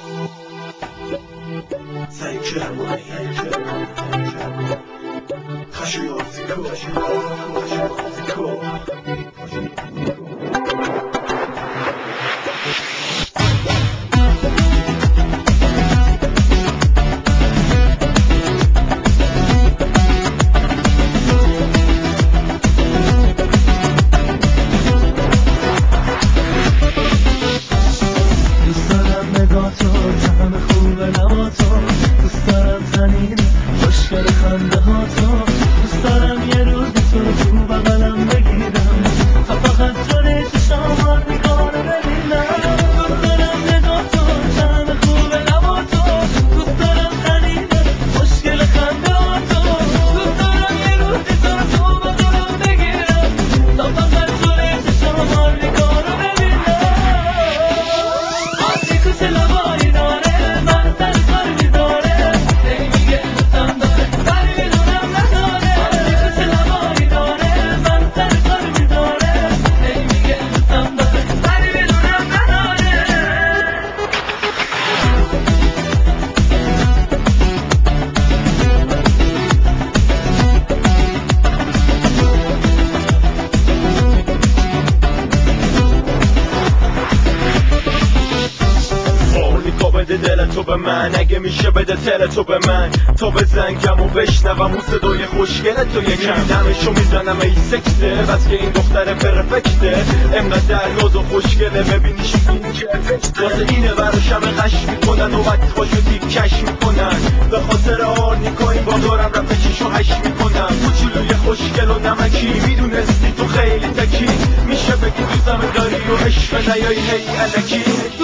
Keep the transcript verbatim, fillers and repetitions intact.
Say Germany, Kashioziko, Kashioziko. بده دل تو به من، اگه میشه بده تل تو به من، تا به زنگم و بشنوم اون صدای خوشگل تو یکم دمشو میزنم ای سکته، بس که این دختر پرفکته، انقدر دریاز و خوشگله ببینیش این که افکته، واسه اینه براشم قش میکنن و وقت خوشو تیکش میکنن، به خاطر آرنیکا این با دارم رفت چیشو هش میکنم، کوچولوی خوشگل و نمکی، میدونستی تو خیلی تکی، میشه بگی تو زمه داری و عشق نیایی هی الکی.